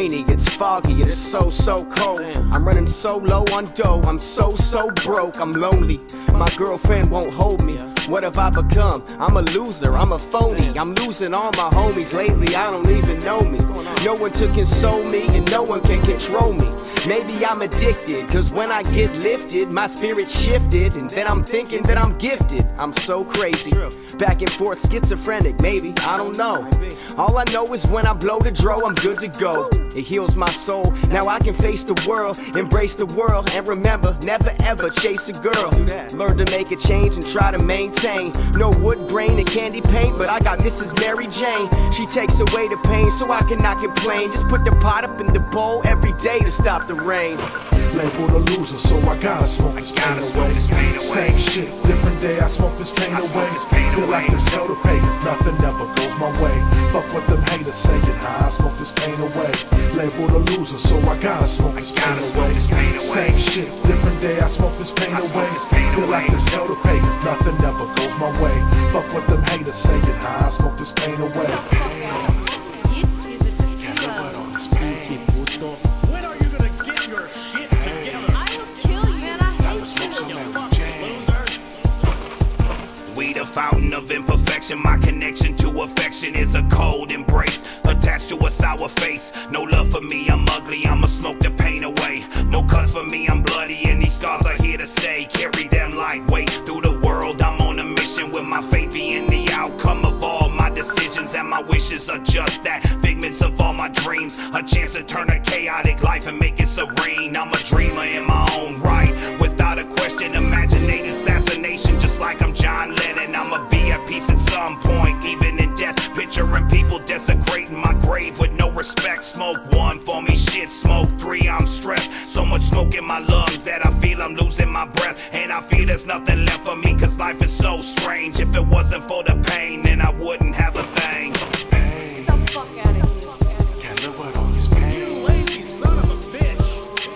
rainy, it's foggy, it's so cold. I'm running so low on dough, I'm so broke, I'm lonely. My girlfriend won't hold me. What have I become? I'm a loser, I'm a phony. I'm losing all my homies lately, I don't even know me. No one to console me and no one can control me. Maybe I'm addicted, cause when I get lifted, my spirit shifted, and then I'm thinking that I'm gifted. I'm so crazy, back and forth schizophrenic, maybe, I don't know. All I know is when I blow the dro, I'm good to go. It heals my soul, now I can face the world, embrace the world, and remember, never ever chase a girl. Learn to make a change and try to maintain. No wood grain and candy paint, but I got Mrs. Mary Jane. She takes away the pain so I cannot complain. Just put the pot up in the bowl every day to stop the rain. Labeled a loser, so I gotta smoke this pain away. Same shit, different day, I smoke this pain away. Feel like there's hell to pay, cause nothing ever goes my way. Fuck what them haters say, get high, I smoke this pain away. Labeled a loser, so I gotta smoke this pain away. Same shit, different day, I smoke this pain away. Feel like there's hell to pay, cause nothing ever goes my way. Fuck what them haters say, get high, I smoke this pain away. We the fountain of imperfection. My connection to affection is a cold embrace attached to a sour face. No love for me, I'm ugly, I'ma smoke the pain away. No cuts for me, I'm bloody, and these scars are here to stay. Carry them lightweight through the world, I'm on a mission with my fate being the outcome of all my decisions. And my wishes are just that, figments of all my dreams. A chance to turn a chaotic life and make it serene. I'm a dreamer in my own right, without a question. Imaginated assassination, just like I'm John Lennon. I'ma be at peace at some point, even in death. Picturing people desecrating my grave with no respect. Smoke one for me, shit, smoke three, I'm stressed. So much smoke in my lungs that I feel I'm losing my breath. And I feel there's nothing left for me, cause life is so strange. If it wasn't for the pain, then I wouldn't have a thing. Get the fuck out of here. Can't live with all this pain. You lazy son of a bitch.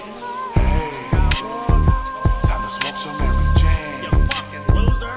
Hey, time to smoke some Mary Jane. You fucking loser.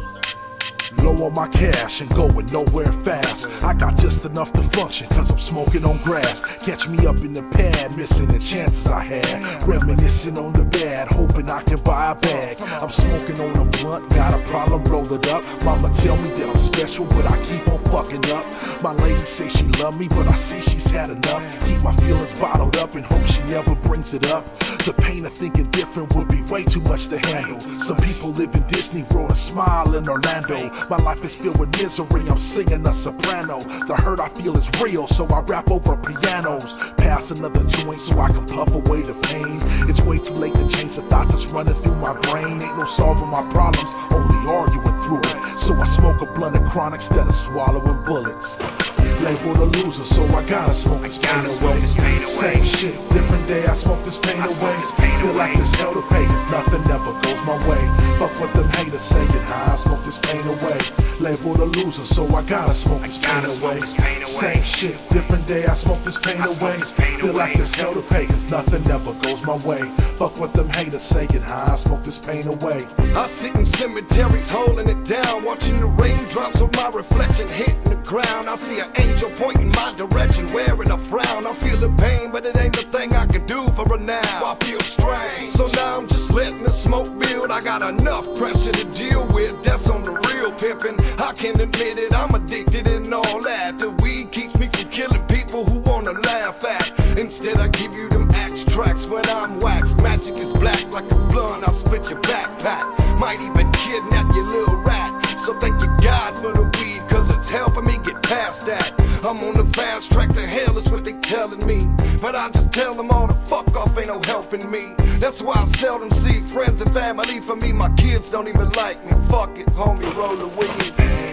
Low on my cash and going nowhere fast. I got just enough to function, cause I'm smoking on grass. Catch me up in the pad, missing the chances I had. Reminiscing on the bad, hoping I can buy a bag. I'm smoking on a blunt, got a problem, roll it up. Mama tell me that I'm special, but I keep on fucking up. My lady say she love me, but I see she's had enough. Keep my feelings bottled up and hope she never brings it up. The pain of thinking different would be way too much to handle. Some people live in Disney World and smile in Orlando. My life is filled with misery, I'm singing a soprano. The hurt I feel is real, so I rap over pianos. Pass another joint so I can puff away the pain. It's way too late to change the thoughts that's running through my brain. Ain't no solving my problems, only arguing through it. So I smoke a blunt of chronic instead of swallowing bullets. Labeled a loser, so I gotta smoke this pain away. Same shit, different day, I smoke this pain away. Feel like there's hell to pay, cause nothing ever goes my way. Fuck what them haters say, get high, I smoke this pain away. Labeled a loser, so I gotta smoke this pain away. Same shit, different day, I smoke this pain away. Feel like there's hell to pay, cause nothing ever goes my way. Fuck what them haters say, get high, I smoke this pain away. I sit in cemeteries holding it down, watching the raindrops with my reflection hitting the ground. I see an angel pointing my direction, wearing a frown. I feel the pain, but it ain't a thing I can do for her now. I feel strange, so now I'm just letting the smoke build. I got enough pressure to deal with, that's on the real pimpin'. I can admit it, I'm addicted and all that. The weed keeps me from killing people who wanna laugh at. Instead I give you them extracts when I'm waxed. Magic is black like a blunt, I'll split your backpack. Might even kidnap your little rat. So thank you God for the weed, cause it's helping me get past that. I'm on the fast track to hell is what they telling me. But I just tell them all the fuck off, ain't no helping me. That's why I seldom see friends and family. For me, my kids don't even like me. Fuck it, homie, roll the weed.